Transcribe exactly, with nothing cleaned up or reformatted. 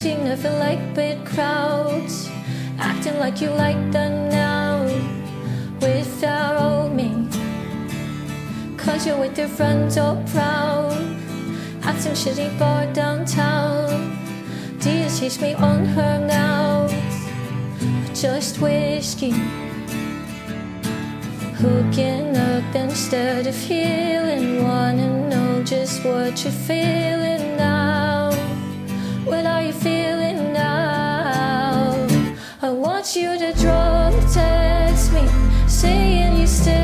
Never like big crowds, acting like you like them now without me. Cause you're with your friends all proud, at some shitty bar downtown. Do you teach me on her now? Just whiskey, hooking up instead of healing. Wanna know just what you're feeling now. What are you feeling now? I want you to drunk text me, saying you still